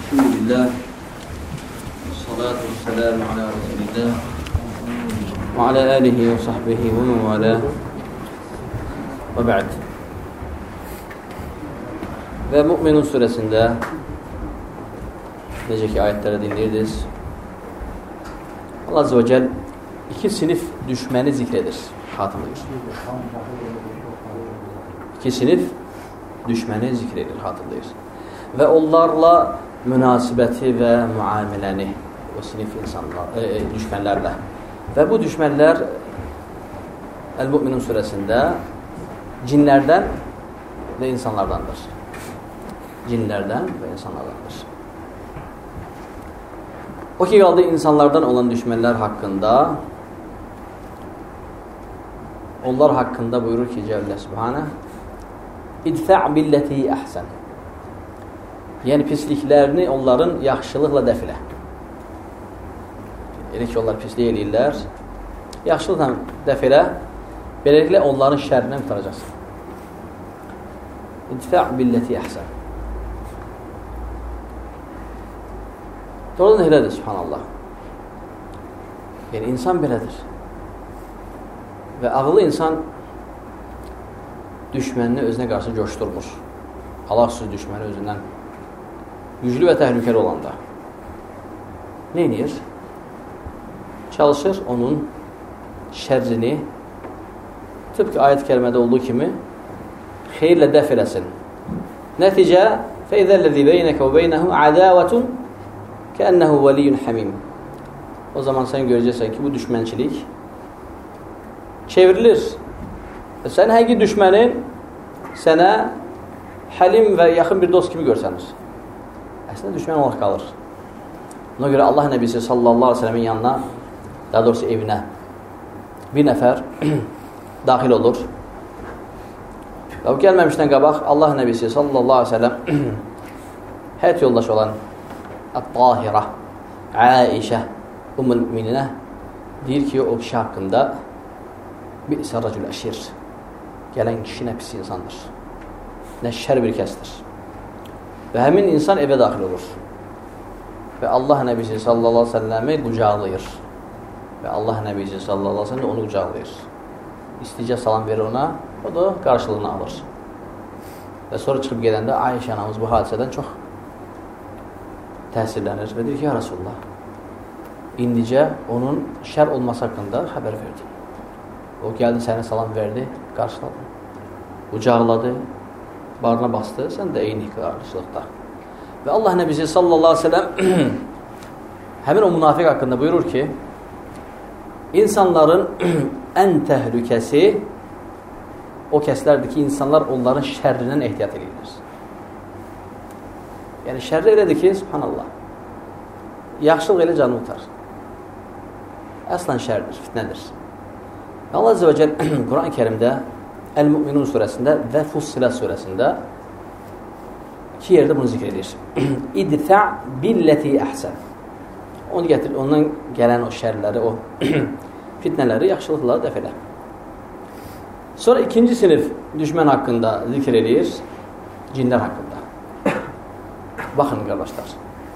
Bismillah. Salatu vesselamu ala Resulillah ve ala alihi ve sahbihi ve men vala ve ba'd. Və Mü'minun surəsində necə ki ayətləri dinləyirdiniz, Allah Azze ve Celle iki sinif düşməni zikr edir, xatırlayır. İki sinif düşməni zikr edir, xatırlayır. Və onlarla münasibəti və müamiləni o sinif insanlar, düşmənlərlə. Və bu düşmənlər El-Mü'minun surəsində cinlərdən və insanlardandır. Cinlərdən və insanlardandır. O ki qaldı insanlardan olan düşmənlər haqqında, onlar haqqında buyurur ki Cəllə Subhanə, İdfə' billəti əhsən. Yəni pisliklərini onların yaxşılıqla dəf elə. Elə ki onlar pislik eləyirlər, yaxşılıqla dəf elə, beləliklə onların şərrindən qurtaracaqsın. İdfə' billəti əhsən. Doğrudan elədir, subhanallah. Yəni, insan belədir. Və ağıllı insan düşmənini özünə qarşı coşdurmur. Allahsız düşməni özündən güclü və təhlükəli olanda. Nə edir? Çalışır onun şərrini tıpkı ayət kəlmədə olduğu kimi xeyirlə dəf eləsin. Nəticə فَاِذَا بَيْنَكَ وَبَيْنَهُ عَدَاوَةٌ كَأَنَّهُ وَلِيٌّ حَمِيمٌ. O zaman sən görəcəksən ki, bu düşmənçilik çevrilir. Sən həqiqi düşmənin sənə həlim və yaxın bir dost kimi görsənir. Əslində düşmən olaraq qalır. Ona görə Allah Nəbisi sallallahu aleyhi ve sellemin yanına, daha doğrusu evinə bir nəfər daxil olur. Və o gəlməmişdən qabaq Allah Nəbisi sallallahu aleyhi ve sellem həyat yoldaşı olan At-Tahirə, Aişə, Ummul Müminə deyir ki, o kişi haqqında bi'sə racül əşir. Gələn kişi nə pis insandır. Nə şər bir kəsdir. Və həmin insan evə daxil olur. Və Allah Nəbisi sallallahu aleyhi ve selləmi qucaqlayır. Və Allah Nəbisi sallallahu aleyhi ve sellem onu qucaqlayır. İsticə salam verir ona, o da qarşılığını alır. Və sonra çıxıb gedəndə Ayşə anamız bu hadisədən çox təsirlənir və deyir ki, ya Rasulullah, indicə onun şər olması haqqında xəbər verdi. O gəldi, sənə salam verdi, qarşıladı, qucaqladı, barına bastı, sən də eyni qarşılıqda. Və Allah Nəbisi sallallahu aleyhi ve sellem həmin o münafiq haqqında buyurur ki, insanların ən təhlükəsi o kəslərdir ki, insanlar onların şərrindən ehtiyat edirlər. Yəni, şərri elədir ki, subhanallah, yaxşılıq elə canı utar. Əslən şərdir, fitnədir. Allah Azze ve Celle Quran-ı Kerimdə El-Mü'minun surəsində və Fussilə surəsində iki yerdə bunu zikr edir. İdfə' billəti əhsən. Onu gətirir, ondan gələn o şərləri, o fitnələri, yaxşılıqları dəf elə. Sonra ikinci sinif düşmən haqqında zikr edir, cinlər haqqında. Baxın, qardaşlar.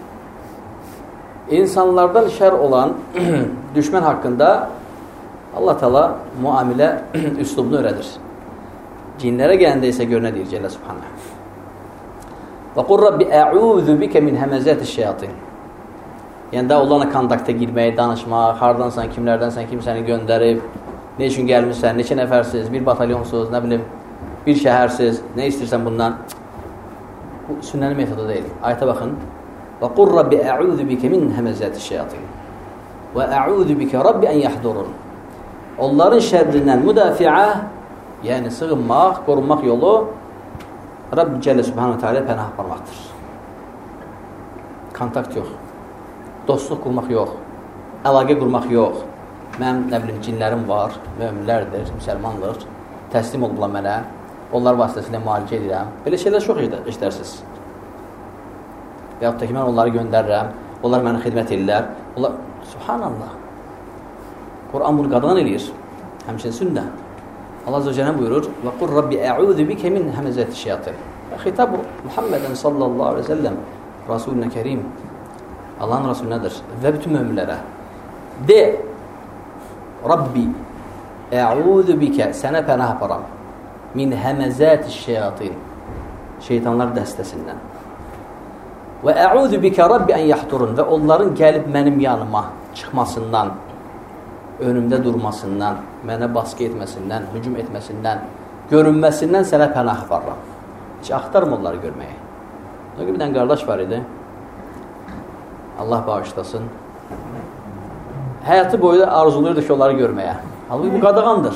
İnsanlardan şər olan düşmən haqqında Allah Teala muamilə üslubunu öyrədir. Cinlərə gələndə isə gör nə deyir Cəllə Subhanə. Və qul Rabbi ə'udhu bikə min həməzəti şeyatin. Yəni, da onlarla kontakta girmək, danışmaq, hardansan, kimlərdənsən, kim səni göndərib, ne üçün gəlmişsən, neçə nəfərsiz, bir batalyonsuz, nə bilim, bir şəhərsiz, nə istəyirsən bundan? Bu sünnəli metodu deyil. Ayətə baxın. Və qul Rabbi ə'udhu bikə min həməzəti şeyatin. Və ə'udhu bikə Rabbi ən yahdurun. Onların şərrindən müdafiə, yəni sığınmaq, qorunmaq yolu Rabbi Cəllə Subhanahu Teala pənah aparmaqdır. Kontakt yox. Dostluq qurmaq yox. Əlaqə qurmaq yox. Mənim, nə bilim, cinlərim var, möminlərdir, müsəlmandır, təslim olublar mənə, onlar vasitəsilə müalicə edirəm. Belə şeylər çox işlərsiniz. Və yaxud da ki, mən onları göndərirəm, onlar mənə xidmət edirlər. Onlar, subhanallah, Quran bunu qadağan eləyir. Həmçinin sünnə. Allah Azze ve Celle buyurur: "Ve kul Rabbi a'udhu bike min hemezati şeyatin." Xitab Muhammedin sallallahu aleyhi ve sellem Rasulunə Kərim, Allahın Rasulunədir və bütün möminlərə de, Rabbi, əudu bikə, sənə pənah aparam, min həməzəti şeyatin, şeytanlar dəstəsindən. Və əudu bikə Rabbi ən yaxturun, və onların gəlib mənim yanıma çıxmasından, önümdə durmasından, mənə baskı etməsindən, hücum etməsindən, görünməsindən sənə pənah aparam. Heç axtarım onları görməyə. Bir dənə qardaş var idi, Allah bağışlasın. Həyatı boyu arzuluyurdu ki, onları görməyə. Halbuki bu qadağandır.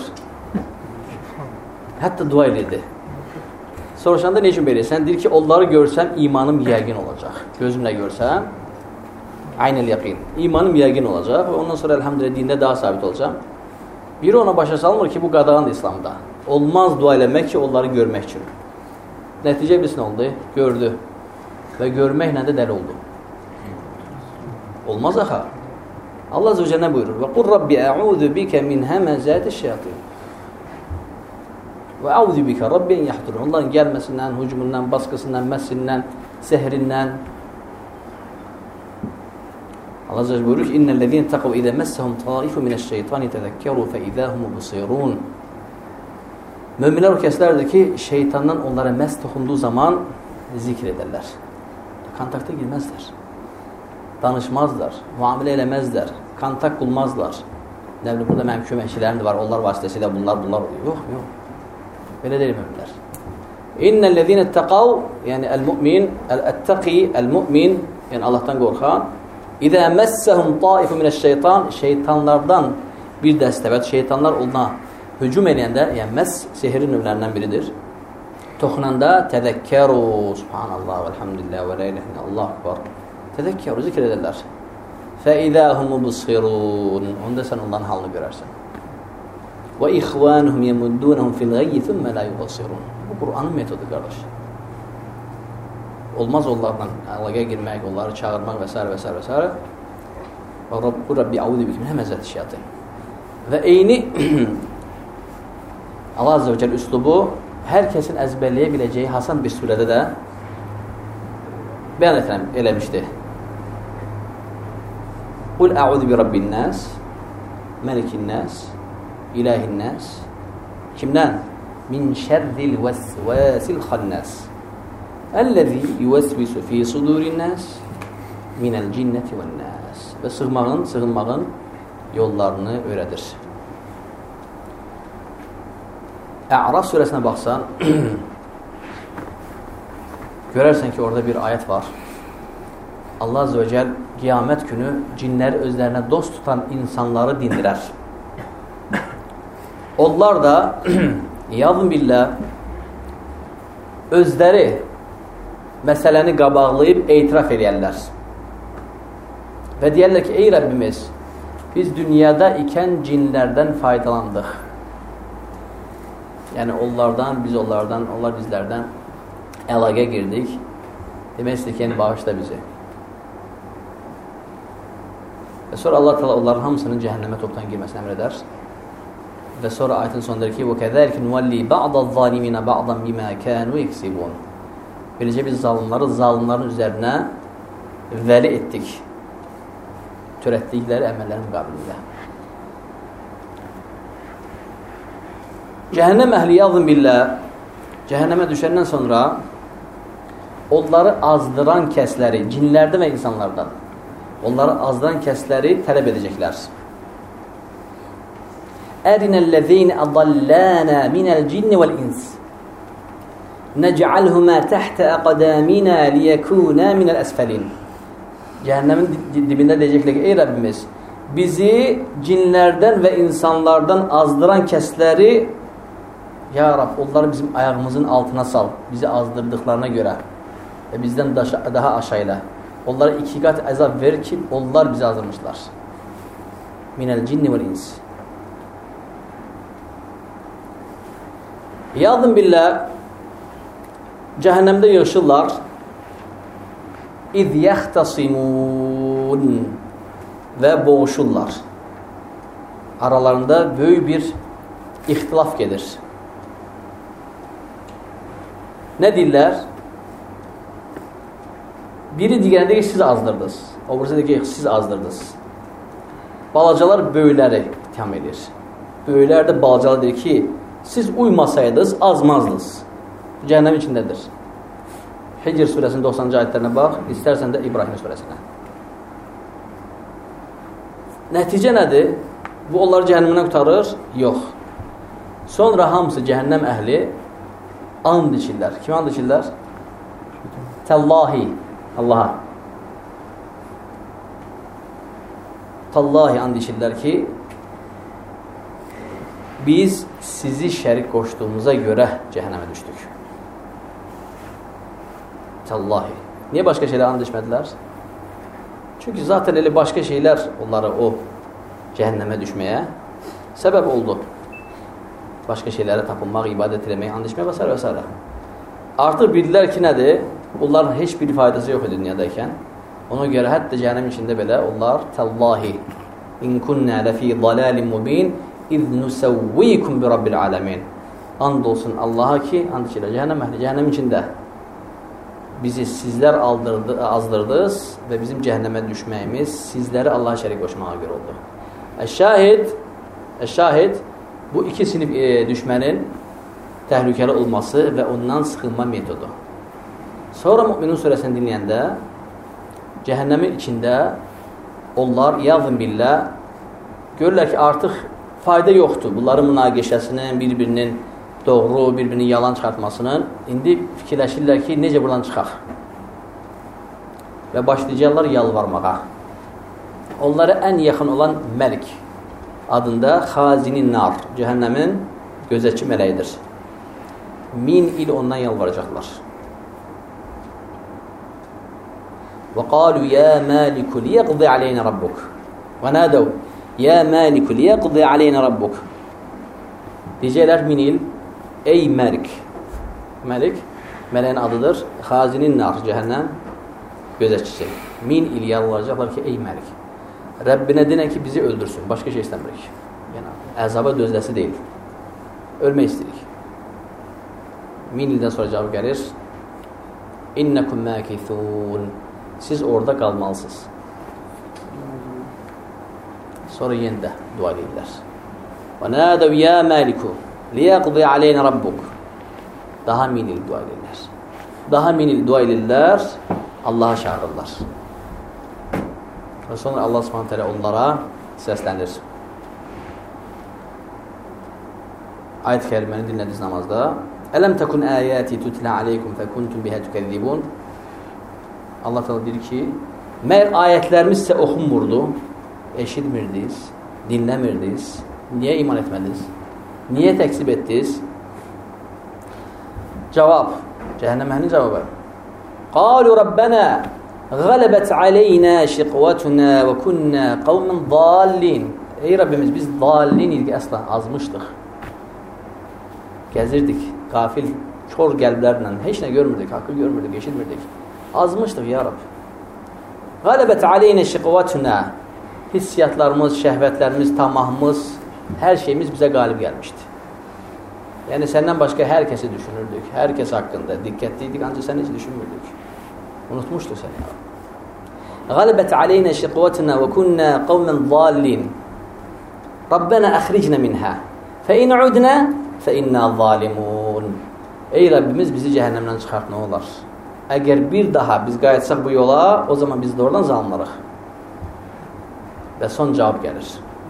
Hətta dua edirdi. Soruşanda ne üçün belə? Sən deyir ki, onları görsəm imanım yəqin olacaq. Gözümlə görsəm, aynəl yəqin. İmanım yəqin olacaq və ondan sonra elhamdülillah dində daha sabit olacaq. Biri ona başa salmır ki, bu qadağandır İslamda. Olmaz dua eləmək ki, onları görmək üçün. Nəticə bilsin oldu, gördü və görməklə də dəli oldu. Olmaz axı. Allah Azze ve Celle ne buyurur? Ve kul Rabbi a'udhu bike min hemezati şeyatin. Ve a'udhu bike Rabbi en yahturun. Onların gelmesinden, hücumundan, baskısından, mesinden, sehrinden. Allah Azze ve Celle buyurur ki innellezine taqav idha massahum taifu mineşşeytani tezekkeru fe idahum mubsirun. Müminler o keslerdir ki şeytandan onlara mes dokunduğu zaman zikrederler. Kontakta girmezler. Danışmazlar, muamele eləməzlər, kontak qulmazlar. Nə bilim, burada mənim köməkçilərim də var, onlar vasitəsilə bunlar oluyor. Yox. Belə deyil müminlər. İnnellezine taqav, yəni el-mu'min, el-ettaqi, el-mu'min, yəni Allahdan qorxan, İzə məssəhum taifu minəş-şeytan, şeytanlardan bir dəstəvət, şeytanlar ona hücum eləyəndə, yəni məss sehrin növlərindən biridir. Toxunanda təzəkkəru, subhanallah, velhamdülillah, və la ilahe illallah, Allahu akbar. Təzəkkəru, zikr edirlər. فَإِذَا هُمُ بُصِّرُونَ Onda sən onların halını görərsən. وَإِخْوَانُهُمْ يَمُدُّونَهُمْ فِي الْغَيِّ ثُمَّ لَا يُبَصِّرُونَ Bu Qur'anın metodu, qardaş. Olmaz onlarla əlaqəyə girmək, onları çağırmaq və s. və s. və s. Və Rabbi əudu bikə min həməzəti şeyatin. Və eyni Allah Azze ve Celle üslubu hər kəsin əzbərləyə biləcəyi hasan bir surədə də bəyan eləmişdi. Qul əudu bi Rabbin nas, Məlikin nas, İlahin nas. Kimdən? Min şərril vəsvəsil xannas. Əlləzi yuvəsvisu fi sudurin nas minəl cinnəti vən nas. Və sığınmağın yollarını öyrədir. A'raf surəsinə baxsan, görərsən ki, orada bir ayət var. Allah Azze ve Celle qiyamət günü cinləri özlərinə dost tutan insanları dindirər. Onlar da yazın billah özləri məsələni qabaqlayıb etiraf edərlər. Və deyərlər ki, ey Rəbbimiz, biz dünyada ikən cinlərdən faydalandıq. Yəni onlardan, biz onlardan, onlar bizlərdən əlaqə girdik. Demək istəyir ki, yəni bağışla bizi. Və sonra Allah Teala onların hamısının cəhənnəmə topdan girməsini əmr edər. Və sonra ayetin sonunda ki, وَكَذَلِكَ نُوَلِّي بَعْضَ الظَّالِمِينَ بَعْضًا بِمَا كَانُوا يَكْسِبُونَ Beləcə biz zalimların üzərinə vəli etdik. Törətdikləri əməllərin müqabilində. Cəhənnəm əhli yazın billah, cəhənnəmə düşəndən sonra onları azdıran kəsləri, cinlərdən və insanlardan, onları azdıran kəsləri tələb edəcəklər. Ərinəl-ləzîni əzallânə minəl-cinni vəl-ins nec'alhumā təhtə əqdəminə liyəkûnə minəl-əsfəlin Cəhənnəmin dibində deyəcəklər ki, ey Rəbbimiz, bizi cinlərdən və insanlardan azdıran kəsləri ya Rab, onları bizim ayağımızın altına sal, bizi azdırdıqlarına görə və bizdən daha aşağıda. Onlara 2 qat əzab verir ki, onlar bizi azdırmışlar. Minəl-cinni vəl-ins Yazın billah, cəhənnəmdə yığışırlar. İz yəxtasimun və boğuşurlar. Aralarında böyük bir ixtilaf gedir. Nə deyirlər? Biri digərinə deyir ki, siz azdırdınız. O birisi deyir ki, siz azdırdınız. Balacalar böyükləri ittiham edir. Böyüklər də balacalar deyir ki, siz uymasaydınız, azmazdınız. Cəhənnəm içindədir. Hicr surəsinin 90-cı ayətlərinə bax, istərsən də İbrahim surəsinə. Nəticə nədir? Bu, onları cəhənnəmdən qutarır? Yox. Sonra hamısı cəhənnəm əhli and içirlər. Kimə and içirlər? Təllahi, Allaha. Tallahi and içirlər ki, biz sizi şərik qoşduğumuza görə cəhənnəmə düşdük. Tallahi. Niyə başqa şeylər and içmədilər? Çünki zaten elə başqa şeylər onları o cəhənnəmə düşməyə səbəb oldu. Başqa şeylərə tapınmaq, ibadət eləmək, and içmək və s. və s. Artıq bildilər ki, nədir? Onların heç bir faydası yox idi dünyadaykən. Ona görə hətta cəhənnəm içində belə onlar təllahi in kunnə ləfī dalalin mubin iz nusavvikum bi rabbil alamin. And olsun Allaha ki, and içirlər. Cəhənnəm əhli, cəhənnəm içində bizi sizlər azdırdınız və bizim cəhənnəmə düşməyimiz sizləri Allaha şərik qoşmağa görə oldu. Əş-şahid bu iki sinif düşmənin təhlükəli olması və ondan sıxılma metodu. Sonra Müminun surəsini dinləyəndə cəhənnəmin içində onlar yazın billah görürlər ki, artıq fayda yoxdur. Bunların münaqişəsinin, bir-birinin doğru, bir-birinin yalan çıxartmasının. İndi fikirləşirlər ki, necə buradan çıxaq? Və başlayacaqlar yalvarmağa. Onlara ən yaxın olan Məlik adında xazinin nar, cəhənnəmin gözətçi mələyidir. 1000 il ondan yalvaracaqlar. وَقَالُوا يَا مَالِكُ لِيَقْضِ عَلَيْنَ رَبُّكُ وَنَادَوْا يَا مَالِكُ لِيَقْضِ عَلَيْنَ رَبُّكُ Deyəcəklər 1000 il, ey Məlik. Məlik, mələyin adıdır. Xazinin nar, cəhənnəm gözətçisi. 1000 il yalvaracaqlar ki, ey Məlik. Rəbbinə denən ki, bizi öldürsün. Başqa şey istəmirik. Yəni, əzaba dözləsi deyil. Ölmək istəyirik. 1000 ildən sonra cavab gəlir. İnnəkum məkithun. Siz orada qalmalısınız. Sonra yenə də dua edirlər. Və nədəv ya məliku liyəqdi aleyna rabbuk. Daha 1000 il dua edirlər. Daha 1000 il dua edirlər, Allaha çağırırlar. Və sonra Allah Subhanahu taala onlara səslənir. Ayət kəriməni dinlədiniz namazda. Ələm təkun əyəti tutlə aleykum fəkuntum bihə tükəzzibun. Allah Teala deyir ki, məyər ayətlərimiz sizə oxunmurdu, eşitmirdiniz, dinləmirdiniz, niyə iman etmədiniz? Niyə təksib etdiniz? Cavab, cəhənnəm əhlinin cavabı. Qalu Rabbənə Qələbət aleynə şiqvətünə və künnə qavmən dallin. Ey Rabbimiz, biz dallin ilgi əsla azmışdıq. Gəzirdik, qafil, kör qəlblərlə, heç nə görmürdük, haqqı görmürdük, eşitmirdik. Azmışdıq, ya Rab. Qələbət aleynə şiqvətünə. Hissiyatlarımız, şəhvətlərimiz, tamahımız, hər şeyimiz bizə qalib gəlmişdi. Yəni, səndən başqa hər kəsi düşünürdük, hər kəs haqqında diqqətliydik, ancaq sən heç düşünmürdük. Unutmuşduq səni, ya Rab. Qələbət aleynə şiqvətünə və künnə qavmən dallin. Rabbənə əxricnə minhə. Fə in udnə fə innə zalimun. Ey Rabbimiz, bizi cəhənnəmdən çıxart, nə olar? Əgər bir daha biz qayıtsaq bu yola, o zaman biz də oradan zalimlarıq. Və son cavab gəlir.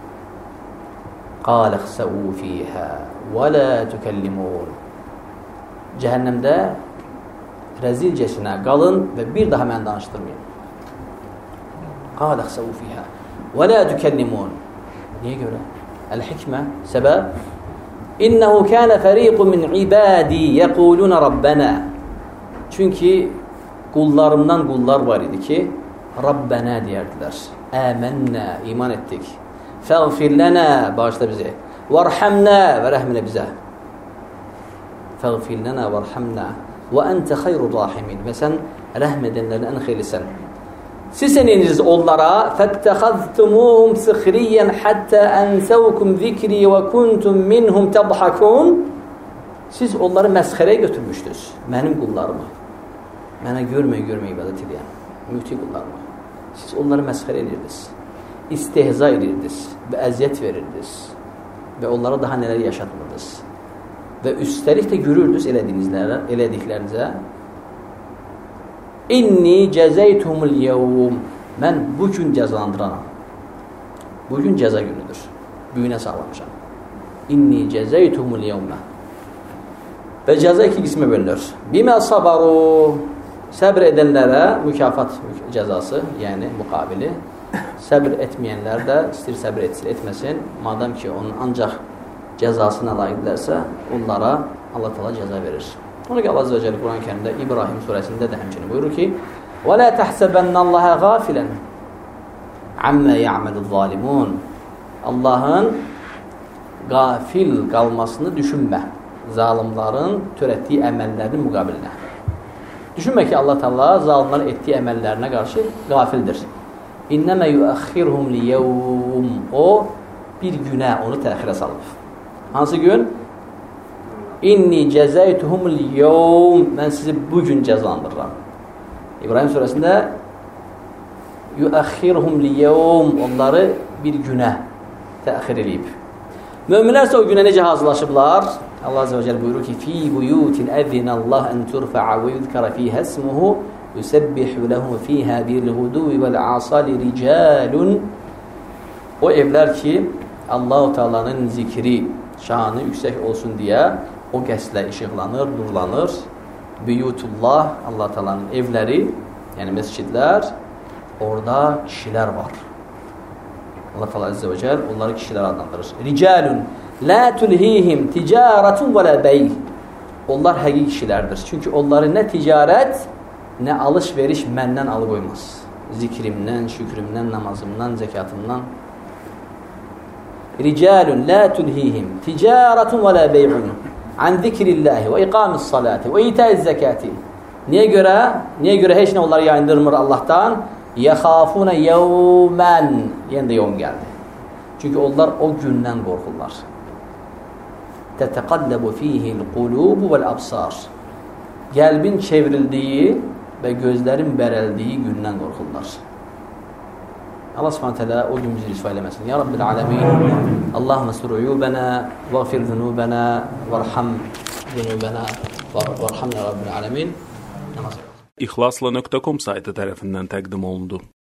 Qalə xsəu fiyhə və lə tükəllimun. Cəhənnəmdə rəzilcəsinə qalın və bir daha mən danışdırmayın. Qalə xsəu fiyhə və lə tükəllimun. Niyə görə? Əl-hikmə, səbəb. İnnəhu kənə fəriqu min ibadi yəquluna Rabbənə. Çünki qullarımdan qullar var idi ki, Rabbənə deyərdilər. Əmənnə, iman etdik. Fəğfir lənə, bağışla bizə. Vərhəmnə, və rəhminə bizə. Fəğfir lənə, vərhəmnə. Və əntə xeyru rahimin. Və sən rəhm edənlərin ən xeylisən. Siz neyiniz onlara? Fəttəxəztumuhum sıxriyyən həttə ənsəvkum zikri və kuntum minhum təbhəkun. Siz onları məsxərəyə götürmüşdünüz, mənim qullarımı. Mənə görməyə ibadət edən. müti qullarıma. Siz onları məsxərə edirdiniz, istehza edirdiniz və əziyyət verirdiniz və onlara daha nələr yaşatmırdınız. Və üstəlik də görürdünüz elədiklərinizə. İnni cəzəytumul yevm. Mən bugün cəzalandıranam. Bugün cəza günüdür. Büyünə sağlamışam. İnni cəzəytumul yevmə. Və cəza iki qismə bölünür. Bimə sabaru. Səbr edənlərə mükafat cəzası, yəni müqabili. Səbr etməyənlər də istəyir səbr etsin, etməsin. Madam ki, onun ancaq cəzasına layiqdirlərsə, onlara Allah Teala cəza verir. Ona ki, Allah Azze və Celle Quran-ı Kərimdə İbrahim surəsində də həmçinin buyurur ki: "Və la tahsabannallaha ghafilan amma ya'malul zalimun." Allahın qafil qalmasını düşünmə. Zalimların törətdiyi əməllərinin müqabilinə. Düşünmə ki, Allah Teala zalimların etdiyi əməllərinə qarşı qafildir. İnnəmə yuəxxirhum liyevm. O, bir günə onu təxirə salıb. Hansı gün? İnni cəzəytuhumul yevm. Mən sizi bugün cəzalandırıram. İbrahim surəsində yuəxxirhum liyevm. Onları bir günə təxir edib. Möminlər isə o günə necə hazırlaşıblar? Allah Azze və Celle buyurur ki: "Fi buyutin əzinəllah ən turfa'a və yuzkara fiha ismuhu yusabbihu lahu fiha bil-ghuduvi vel-asali ricalun." O evlər ki, Allah-u Teala'nın zikri, şanı yüksək olsun deyə o qəsdlə işıqlanır, nurlanır. Buyutullah, Allah Teala'nın evləri, yəni məscidlər, orada kişilər var. Allah Teala Azze və Celle onları kişilər adlandırır. Ricalun la tulhihim ticaretun və la bey. Onlar həqiqi kişilərdir. Çünki onları nə ticarət, nə alış-veriş məndən alıqoymaz. Zikrimdən, şükrümdən, namazımdan, zəkatımdan. Ricalun la tulhihim ticaretun və la bey'un an zikrillahi və iqamis salati və itaiz zakati. Niyə görə heç nə onları yayındırmır Allah'tan? Yəxafuna yevmən. Yenə də yevm gəldi. Çünki onlar o gündən qorxurlar. Tətəqallabu fihil qulubu vəl absar. Qəlbin çevrildiyi və gözlərin bərəldiyi gündən qorxurlar. Allah Subhanahu taala o gün bizi rüsva eləməsin. Ya Rabbil alamin. Allahumma sur uyubana vəğfir zunubana vərham zunubana vərhamna Rabbil alamin. İxlasla.com saytı tərəfindən təqdim olundu.